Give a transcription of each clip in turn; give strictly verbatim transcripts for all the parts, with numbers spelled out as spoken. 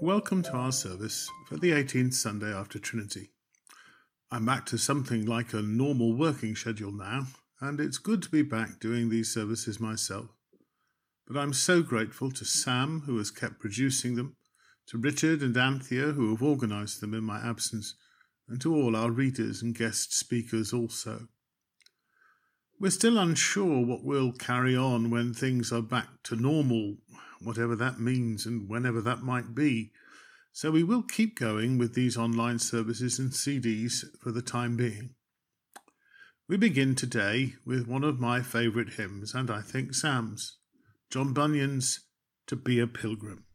Welcome to our service for the eighteenth Sunday after Trinity. I'm back to something like a normal working schedule now, and it's good to be back doing these services myself. But I'm so grateful to Sam, who has kept producing them, to Richard and Anthea, who have organised them in my absence, and to all our readers and guest speakers also. We're still unsure what will carry on when things are back to normal, whatever that means and whenever that might be. So we will keep going with these online services and C Ds for the time being. We begin today with one of my favourite hymns, and I think Sam's, John Bunyan's To Be a Pilgrim.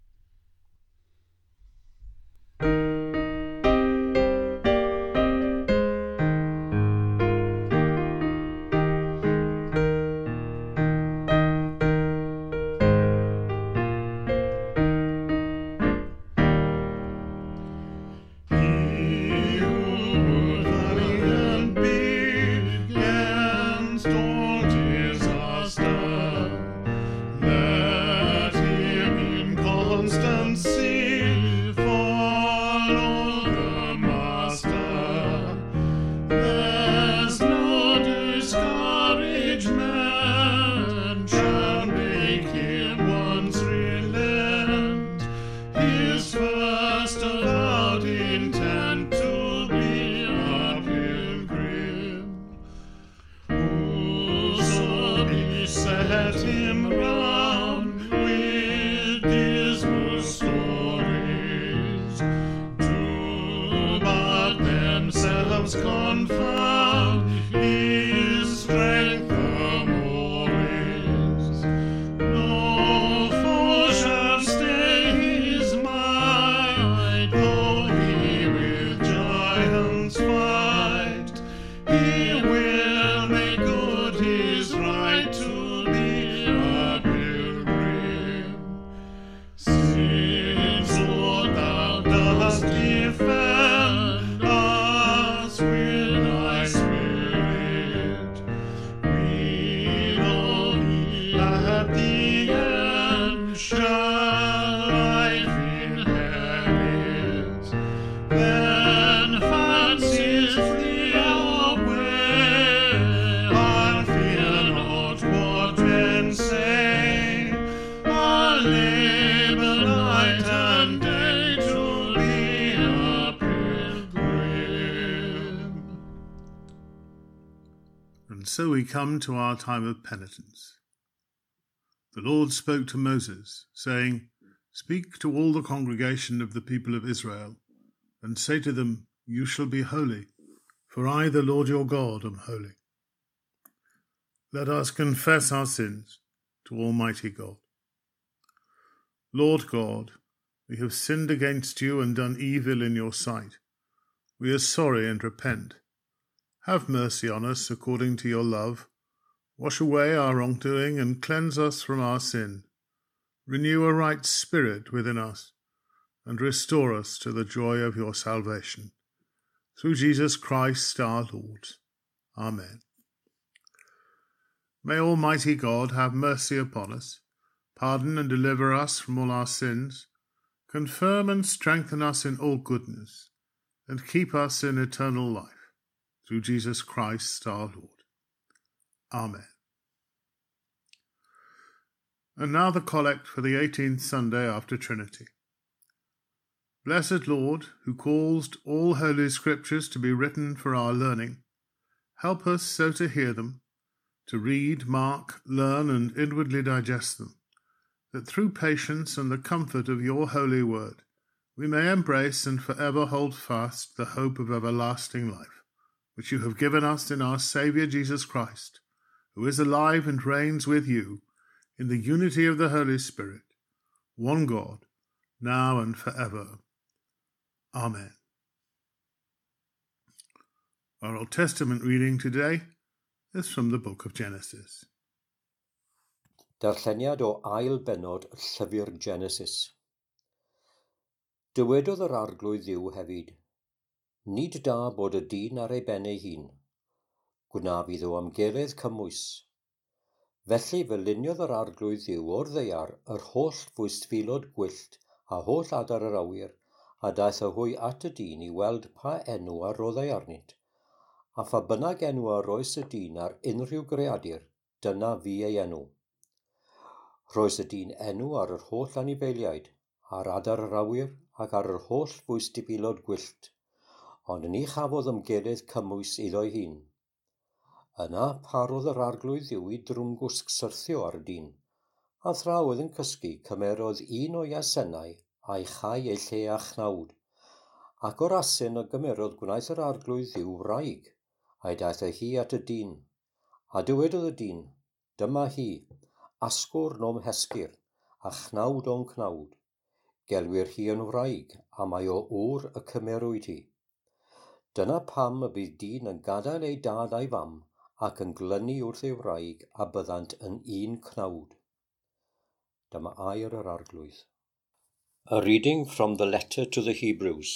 So we come to our time of penitence. The Lord spoke to Moses, saying, "Speak to all the congregation of the people of Israel, and say to them, You shall be holy, for I, the Lord your God, am holy. Let us confess our sins to Almighty God. Lord God, we have sinned against you and done evil in your sight. We are sorry and repent. Have mercy on us according to your love. Wash away our wrongdoing and cleanse us from our sin. Renew a right spirit within us and restore us to the joy of your salvation. Through Jesus Christ our Lord. Amen. May Almighty God have mercy upon us, pardon and deliver us from all our sins, confirm and strengthen us in all goodness, and keep us in eternal life. Through Jesus Christ our Lord. Amen. And now the collect for the eighteenth Sunday after Trinity. Blessed Lord, who caused all holy scriptures to be written for our learning, help us so to hear them, to read, mark, learn, and inwardly digest them, that through patience and the comfort of your holy word we may embrace and forever hold fast the hope of everlasting life, which you have given us in our Saviour Jesus Christ, who is alive and reigns with you in the unity of the Holy Spirit, one God, now and forever. Amen. Our Old Testament reading today is from the book of Genesis. Darlleniad o ail bennod y llyfr Genesis. Dywedodd yr arglwydd Dduw hefyd, nid da bod y dyn ar ei ben ei hun. Gwnaf iddo amgeledd cymwys. Felly fe luniodd yr arglwydd Dduw o'r ddaear yr holl fwystfilod gwyllt a holl adar yr awyr, a daeth y hwy at y dyn i weld pa enw a roddau arnynt, a pha bynnag enw a roes y dyn ar unrhyw greadur, dyna fi ei enw. Roes y dyn enw ar yr holl anifeiliaid, ar adar yr awyr ac ar yr holl fwys dipilod gwyllt, ond ni chafodd ymgelydd cymwys iddo'i hun. Yna parodd yr arglwydd i'w i drwmgwsg syrthio ar y dyn, a thra oedd yn cysgu cymerodd un o'i asennau a'i chai ei lle a chnawd, ac o'r asyn y gymerodd gwnaeth yr arglwydd i'w wraig, a'i daeth ei hi at y dyn, a dywedodd y dyn, dyma hi, asgwr nom hesgyr, a chnawd o'n chnawd. Gelwir hi yn wraig, a mae o ŵr y cymerwyd hi. Dyna pam y bydd dyn yn gadael ei dad a'i fam, ac yn glynu wrth ei wraig, a byddant yn un cnawd. Dyma air yr arglwydd. A reading from the letter to the Hebrews.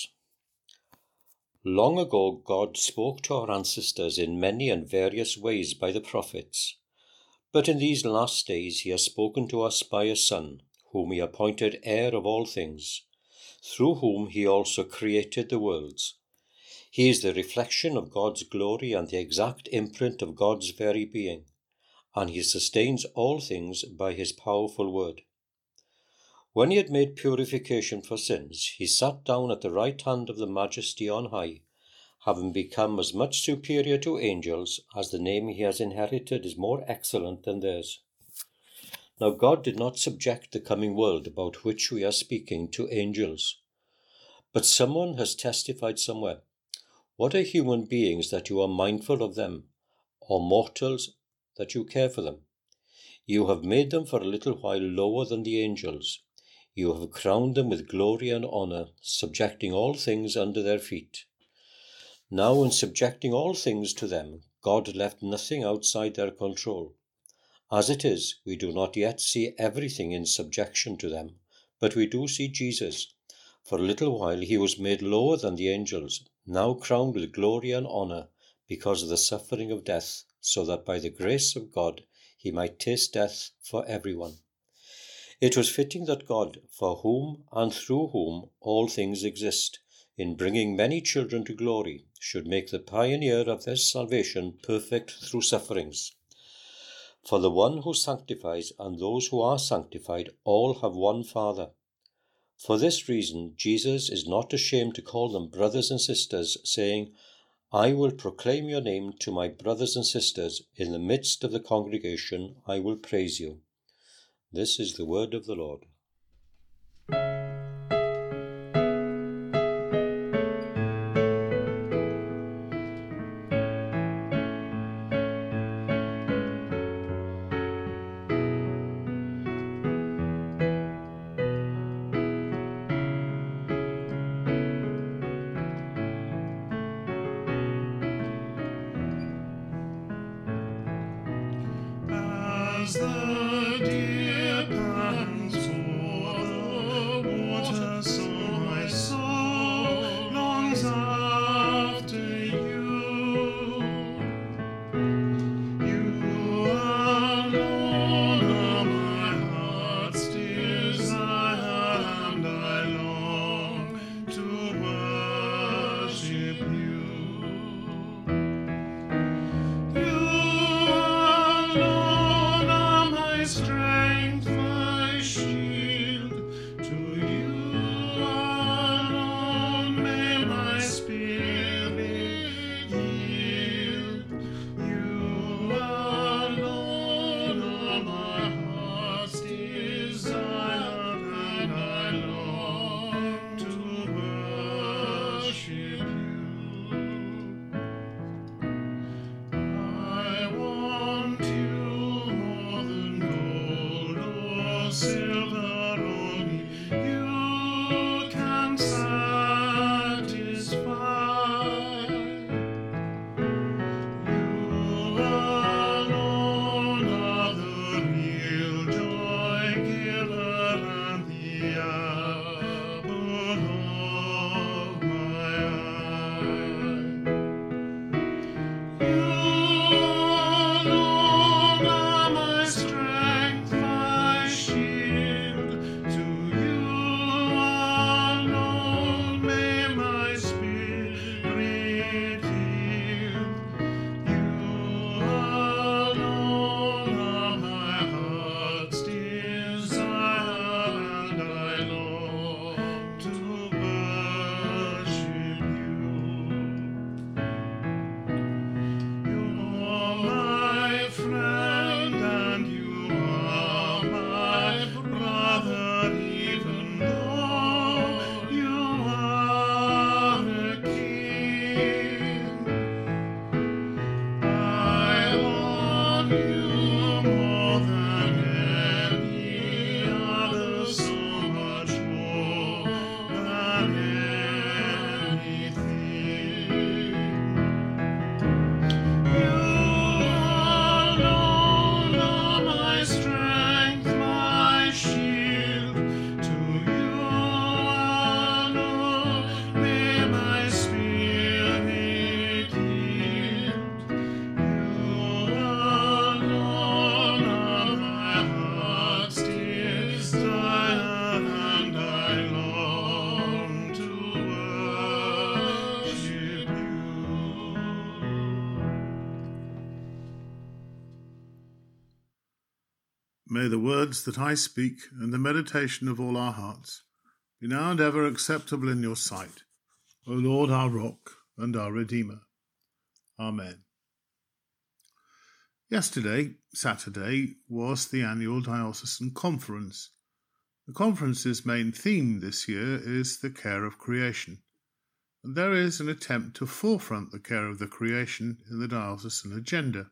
Long ago God spoke to our ancestors in many and various ways by the prophets. But in these last days he has spoken to us by a Son, whom he appointed heir of all things, through whom he also created the worlds. He is the reflection of God's glory and the exact imprint of God's very being, and he sustains all things by his powerful word. When he had made purification for sins, he sat down at the right hand of the Majesty on high, having become as much superior to angels as the name he has inherited is more excellent than theirs. Now God did not subject the coming world about which we are speaking to angels. But someone has testified somewhere, what are human beings that you are mindful of them, or mortals that you care for them? You have made them for a little while lower than the angels. You have crowned them with glory and honor, subjecting all things under their feet. Now, in subjecting all things to them, God left nothing outside their control. As it is, we do not yet see everything in subjection to them, but we do see Jesus. For a little while he was made lower than the angels, now crowned with glory and honor, because of the suffering of death, so that by the grace of God he might taste death for everyone. It was fitting that God, for whom and through whom all things exist, in bringing many children to glory, should make the pioneer of their salvation perfect through sufferings. For the one who sanctifies and those who are sanctified all have one Father. For this reason, Jesus is not ashamed to call them brothers and sisters, saying, I will proclaim your name to my brothers and sisters. In the midst of the congregation I will praise you. This is the word of the Lord. As the deer pants for the water, so my soul longs after you. You alone are my heart's desire, and I long to worship you. You alone are my May the words that I speak and the meditation of all our hearts be now and ever acceptable in your sight, O Lord, our rock and our Redeemer. Amen. Yesterday, Saturday, was the annual Diocesan Conference. The conference's main theme this year is the care of creation, and there is an attempt to forefront the care of the creation in the diocesan agenda.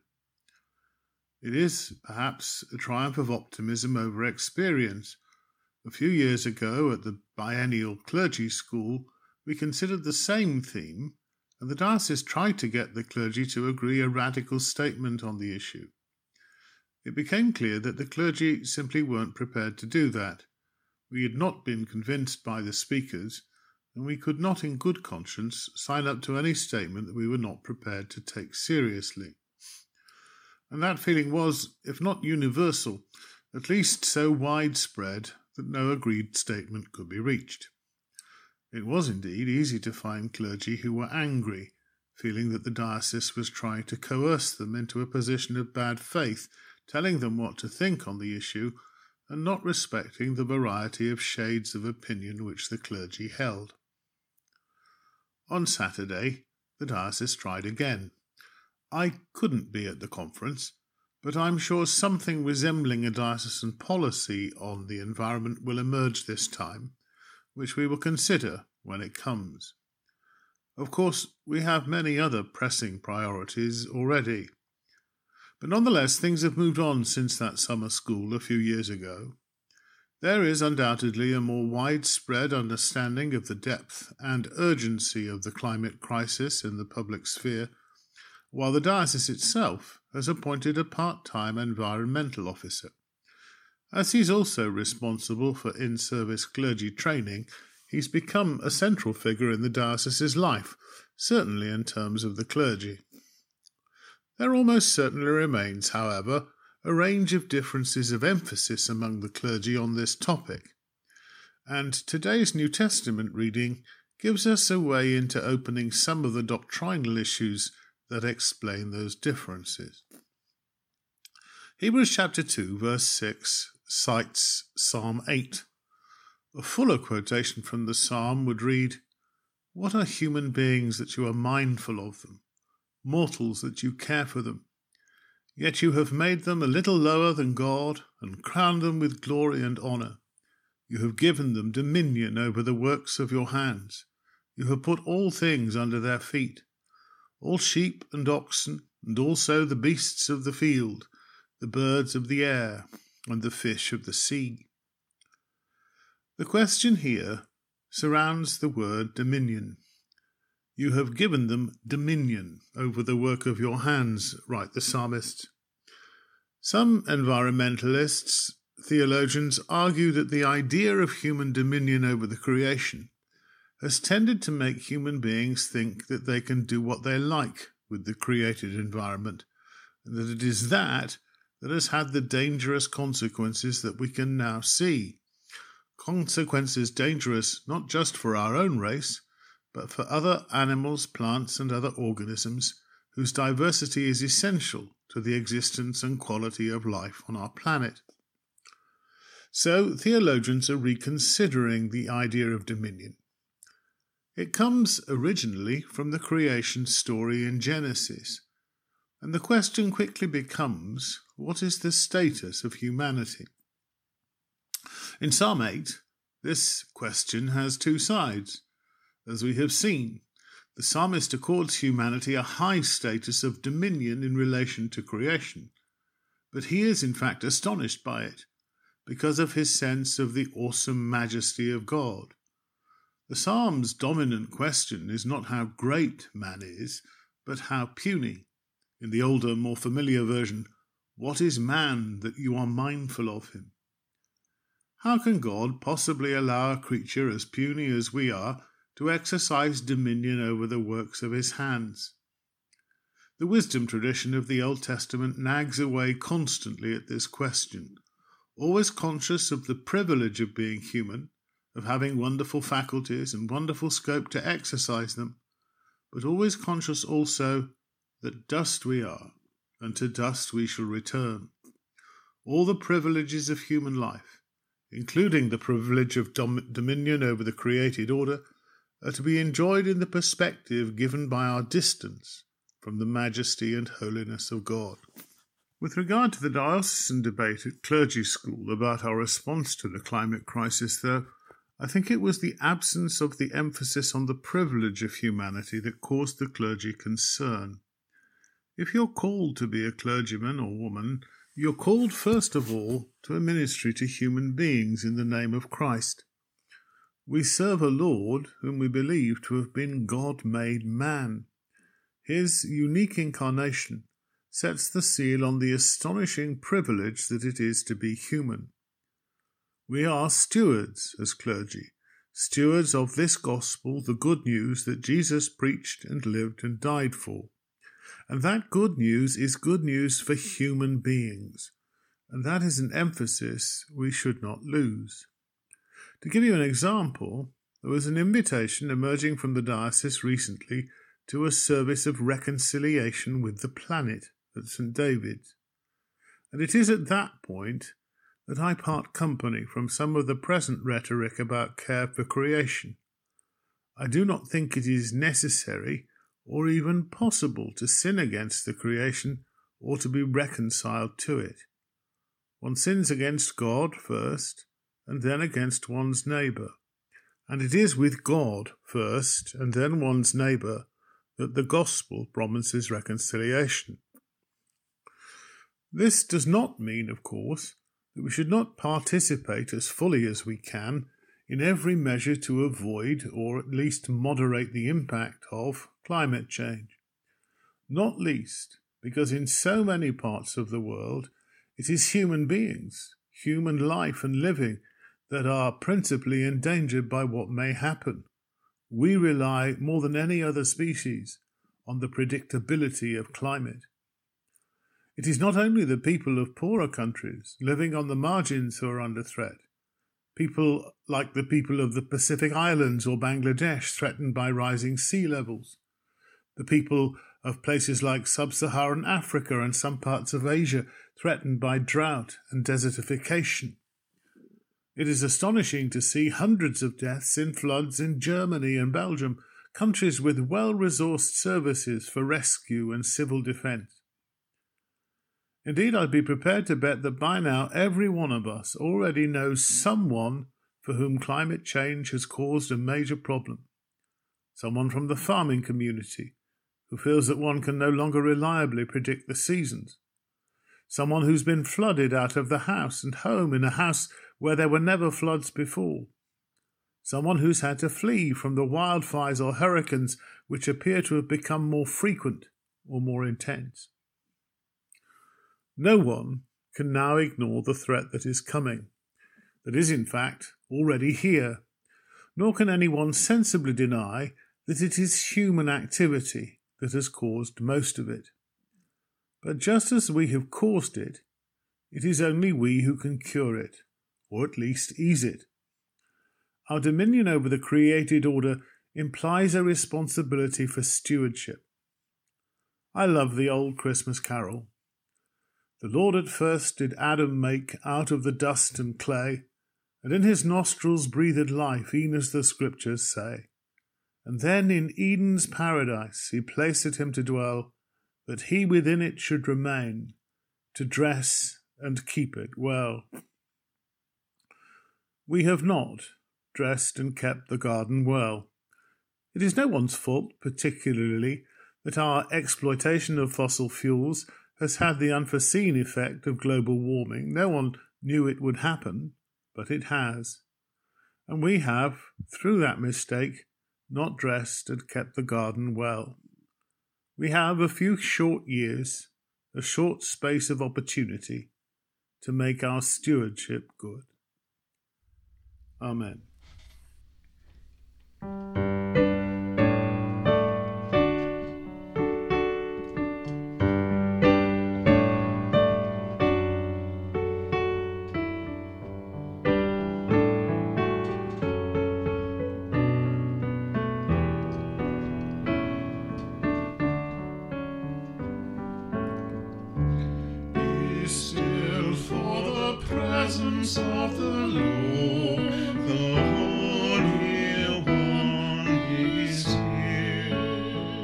It is, perhaps, a triumph of optimism over experience. A few years ago, at the biennial clergy school, we considered the same theme, and the diocese tried to get the clergy to agree a radical statement on the issue. It became clear that the clergy simply weren't prepared to do that. We had not been convinced by the speakers, and we could not in good conscience sign up to any statement that we were not prepared to take seriously. And that feeling was, if not universal, at least so widespread that no agreed statement could be reached. It was indeed easy to find clergy who were angry, feeling that the diocese was trying to coerce them into a position of bad faith, telling them what to think on the issue, and not respecting the variety of shades of opinion which the clergy held. On Saturday, the diocese tried again. I couldn't be at the conference, but I'm sure something resembling a diocesan policy on the environment will emerge this time, which we will consider when it comes. Of course, we have many other pressing priorities already, but nonetheless things have moved on since that summer school a few years ago. There is undoubtedly a more widespread understanding of the depth and urgency of the climate crisis in the public sphere, while the diocese itself has appointed a part-time environmental officer. As he's also responsible for in-service clergy training, he's become a central figure in the diocese's life, certainly in terms of the clergy. There almost certainly remains, however, a range of differences of emphasis among the clergy on this topic, and today's New Testament reading gives us a way into opening some of the doctrinal issues that explain those differences. Hebrews chapter two, verse six cites Psalm eight. A fuller quotation from the psalm would read, "What are human beings that you are mindful of them, mortals that you care for them? Yet you have made them a little lower than God and crowned them with glory and honour. You have given them dominion over the works of your hands. You have put all things under their feet, all sheep and oxen, and also the beasts of the field, the birds of the air, and the fish of the sea." The question here surrounds the word dominion. You have given them dominion over the work of your hands, write the psalmist. Some environmentalists, theologians, argue that the idea of human dominion over the creation has tended to make human beings think that they can do what they like with the created environment, and that it is that that has had the dangerous consequences that we can now see. Consequences dangerous not just for our own race, but for other animals, plants, and other organisms whose diversity is essential to the existence and quality of life on our planet. So theologians are reconsidering the idea of dominion. It comes originally from the creation story in Genesis, and the question quickly becomes, what is the status of humanity? In Psalm eight, this question has two sides. As we have seen, the psalmist accords humanity a high status of dominion in relation to creation, but he is in fact astonished by it, because of his sense of the awesome majesty of God. The psalm's dominant question is not how great man is, but how puny. In the older, more familiar version, what is man that you are mindful of him? How can God possibly allow a creature as puny as we are to exercise dominion over the works of his hands? The wisdom tradition of the Old Testament nags away constantly at this question, always conscious of the privilege of being human, of having wonderful faculties and wonderful scope to exercise them, but always conscious also that dust we are, and to dust we shall return. all the privileges of human life, including the privilege of dom- dominion over the created order, are to be enjoyed in the perspective given by our distance from the majesty and holiness of God. With regard to the diocesan debate at clergy school about our response to the climate crisis, though, I think it was the absence of the emphasis on the privilege of humanity that caused the clergy concern. If you're called to be a clergyman or woman, you're called first of all to a ministry to human beings in the name of Christ. We serve a Lord whom we believe to have been God made man. His unique incarnation sets the seal on the astonishing privilege that it is to be human. We are stewards as clergy, stewards of this gospel, the good news that Jesus preached and lived and died for. And that good news is good news for human beings, and that is an emphasis we should not lose. To give you an example, there was an invitation emerging from the diocese recently to a service of reconciliation with the planet at Saint David's. And it is at that point that I part company from some of the present rhetoric about care for creation. I do not think it is necessary or even possible to sin against the creation or to be reconciled to it. One sins against God first, and then against one's neighbour. And it is with God first, and then one's neighbour, that the gospel promises reconciliation. This does not mean, of course, that we should not participate as fully as we can in every measure to avoid, or at least moderate the impact of, climate change. Not least because in so many parts of the world it is human beings, human life and living, that are principally endangered by what may happen. We rely more than any other species on the predictability of climate. It is not only the people of poorer countries living on the margins who are under threat. People like the people of the Pacific Islands or Bangladesh threatened by rising sea levels. The people of places like sub-Saharan Africa and some parts of Asia threatened by drought and desertification. It is astonishing to see hundreds of deaths in floods in Germany and Belgium, countries with well-resourced services for rescue and civil defence. Indeed, I'd be prepared to bet that by now every one of us already knows someone for whom climate change has caused a major problem. Someone from the farming community who feels that one can no longer reliably predict the seasons. Someone who's been flooded out of the house and home in a house where there were never floods before. Someone who's had to flee from the wildfires or hurricanes which appear to have become more frequent or more intense. No one can now ignore the threat that is coming, that is in fact already here, nor can anyone sensibly deny that it is human activity that has caused most of it. But just as we have caused it, it is only we who can cure it, or at least ease it. Our dominion over the created order implies a responsibility for stewardship. I love the old Christmas carol. The Lord at first did Adam make out of the dust and clay, and in his nostrils breathed life, e'en as the Scriptures say. And then in Eden's paradise he placed him to dwell, that he within it should remain, to dress and keep it well. We have not dressed and kept the garden well. It is no one's fault, particularly, that our exploitation of fossil fuels has had the unforeseen effect of global warming. No one knew it would happen, but it has. And we have, through that mistake, not dressed and kept the garden well. We have a few short years, a short space of opportunity to make our stewardship good. Amen. Be still for of the Lord, the Holy One is here.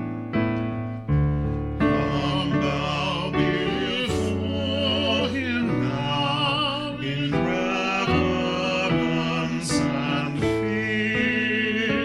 Come bow before him now in reverence and fear.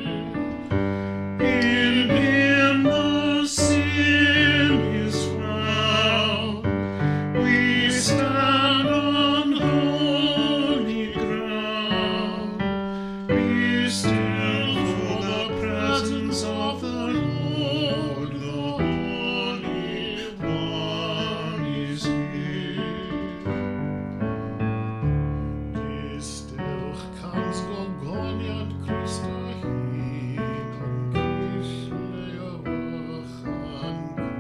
In him the sin is found. We stand on holy ground. Be still for the presence of the Lord, the Holy One is here. Be still, kanns gå goniad Christa hin, om Christlea vachan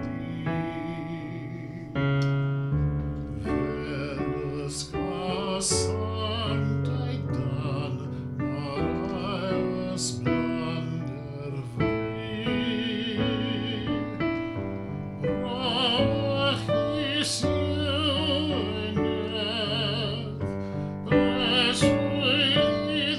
gri. Verus qua sanctae dan, Marius blander vrij. Brach is jøneth, bres with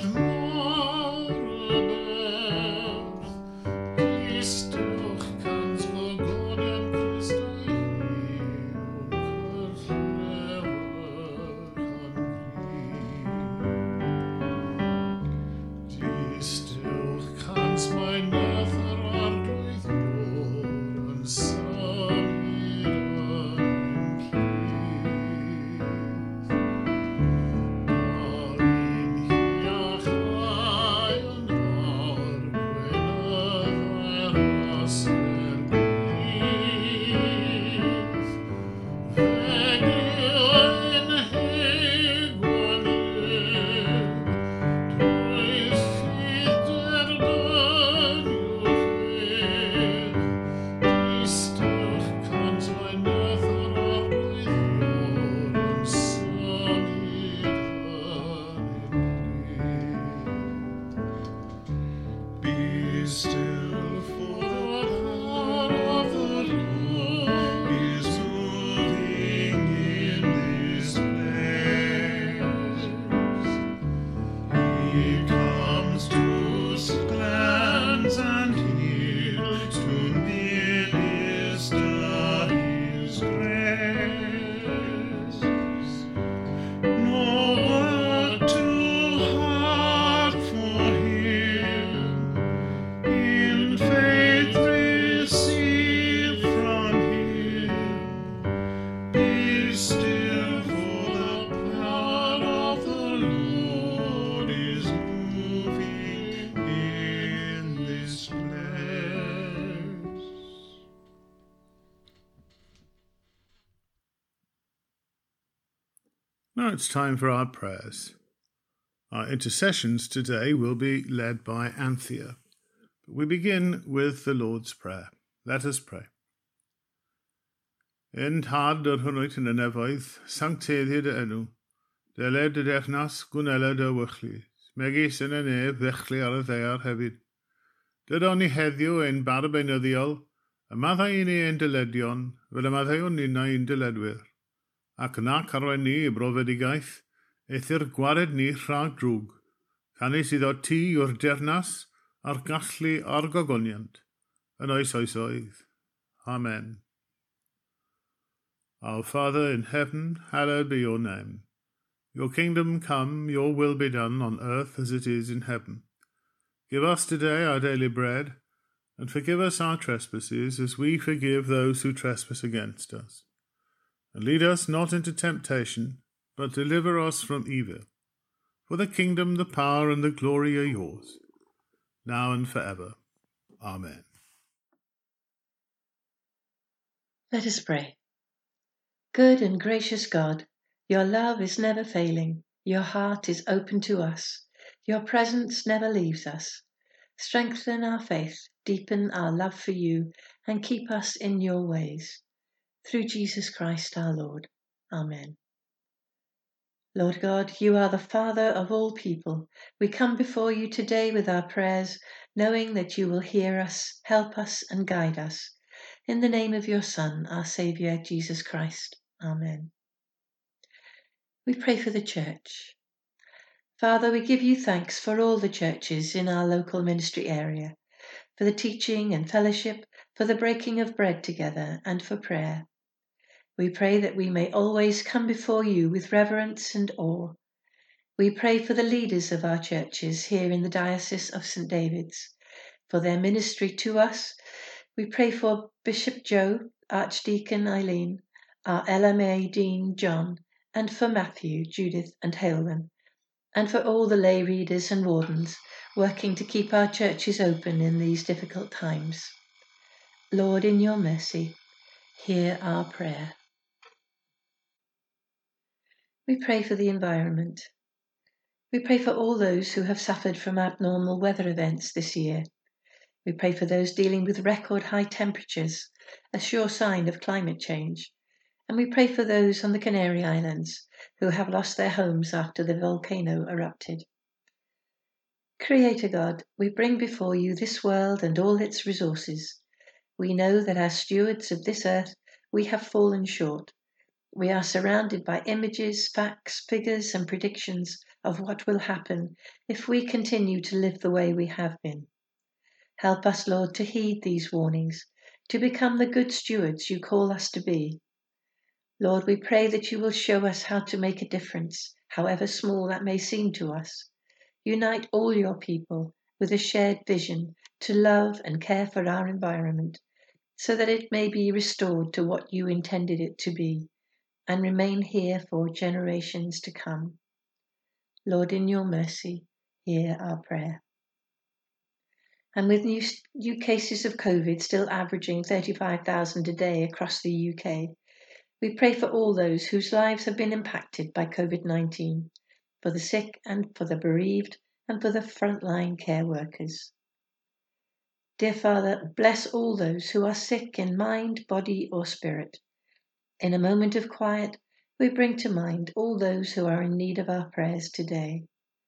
morgenberg. Be still, kanns gå goniad Christa hin, om Christlea vachan gri. Be still, kanns my nether art with jord and solid unpleased. Darin hiach I and har gwynedd rasser blith. Feglio in hegwan lib, drwy ffydd dyn yw fydd. Be still, kanns my nether art with jord and solid unpleased. Be still, for the power of the Lord is moving in this place. He comes to cleanse and heal, to minister his grace. No work too hard for him. In faith receive from him. Be still, for the power of the Lord is moving in this place. Now it's time for our prayers. Our intercessions today will be led by Anthea. But we begin with the Lord's Prayer. Let us pray. In tad yr hwnnw yn y nefoedd, sancteddiad y enw, deled y dernas gwneled y wychlu, megis yn y nef ddechlu ar y ddeiar hefyd. Dydon ni heddiw ein barbenyddiol, y maddau i ni ein dyledion, fel y maddau ni na ein dyledwyr. Ac yna carwen ni i brofedigaeth, eithyr gwared ni rhag drwg, canis iddo ti yw'r dernas a'r gallu a'r gogoniant, yn oes oesoedd. Amen. Our Father in heaven, hallowed be your name. Your kingdom come, your will be done on earth as it is in heaven. Give us today our daily bread, and forgive us our trespasses as we forgive those who trespass against us. And lead us not into temptation, but deliver us from evil. For the kingdom, the power, and the glory are yours, now and forever. Amen. Let us pray. Good and gracious God, your love is never failing. Your heart is open to us. Your presence never leaves us. Strengthen our faith, deepen our love for you, and keep us in your ways. Through Jesus Christ our Lord. Amen. Lord God, you are the Father of all people. We come before you today with our prayers, knowing that you will hear us, help us, and guide us. In the name of your Son, our Saviour, Jesus Christ. Amen. We pray for the church. Father, we give you thanks for all the churches in our local ministry area, for the teaching and fellowship, for the breaking of bread together, and for prayer. We pray that we may always come before you with reverence and awe. We pray for the leaders of our churches here in the Diocese of Saint David's, for their ministry to us. We pray for Bishop Joe, Archdeacon Eileen, our L M A Dean John, and for Matthew, Judith, and Halen, and for all the lay readers and wardens working to keep our churches open in these difficult times. Lord, in your mercy, hear our prayer. We pray for the environment. We pray for all those who have suffered from abnormal weather events this year. We pray for those dealing with record high temperatures, a sure sign of climate change. And we pray for those on the Canary Islands who have lost their homes after the volcano erupted. Creator God, we bring before you this world and all its resources. We know that as stewards of this earth, we have fallen short. We are surrounded by images, facts, figures, and predictions of what will happen if we continue to live the way we have been. Help us, Lord, to heed these warnings, to become the good stewards you call us to be. Lord, we pray that you will show us how to make a difference, however small that may seem to us. Unite all your people with a shared vision to love and care for our environment, so that it may be restored to what you intended it to be, and remain here for generations to come. Lord, in your mercy, hear our prayer. And with new, new cases of COVID still averaging thirty-five thousand a day across the U K, we pray for all those whose lives have been impacted by COVID nineteen, for the sick and for the bereaved and for the frontline care workers. Dear Father, bless all those who are sick in mind, body, or spirit. In a moment of quiet, we bring to mind all those who are in need of our prayers today.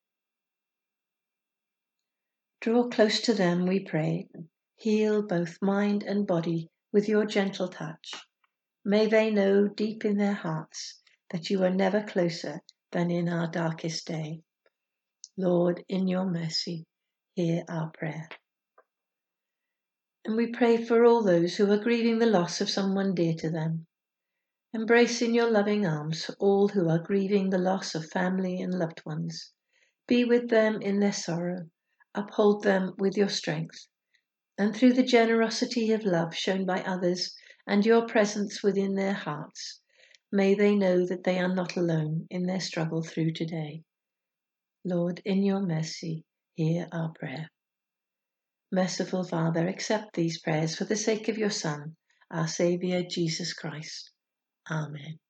Draw close to them, we pray. Heal both mind and body with your gentle touch. May they know deep in their hearts that you are never closer than in our darkest day. Lord, in your mercy, hear our prayer. And we pray for all those who are grieving the loss of someone dear to them. Embrace in your loving arms all who are grieving the loss of family and loved ones. Be with them in their sorrow. Uphold them with your strength. And through the generosity of love shown by others and your presence within their hearts, may they know that they are not alone in their struggle through today. Lord, in your mercy, hear our prayer. Merciful Father, accept these prayers for the sake of your Son, our Saviour, Jesus Christ. Amen.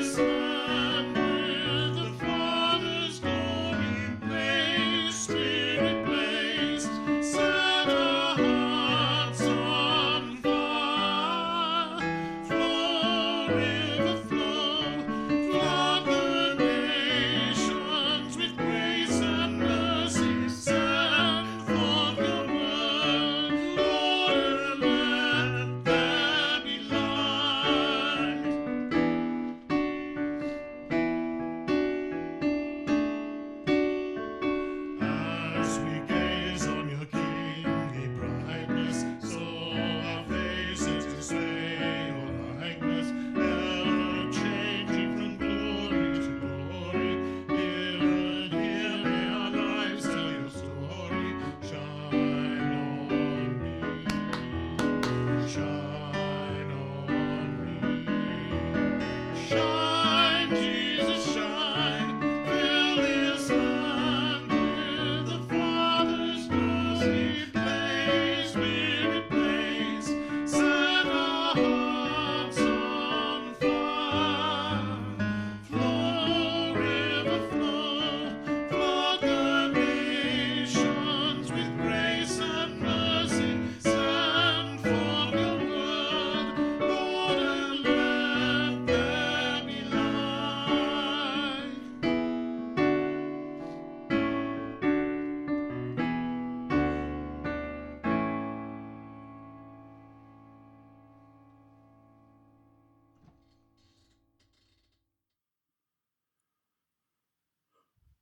Spirit.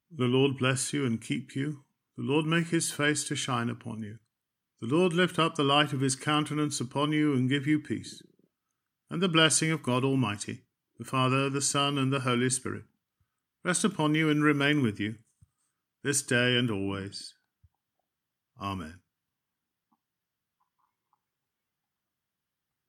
The Lord bless you and keep you. The Lord make his face to shine upon you. The Lord lift up the light of his countenance upon you and give you peace. And the blessing of God Almighty, the Father, the Son, and the Holy Spirit, rest upon you and remain with you, this day and always. Amen.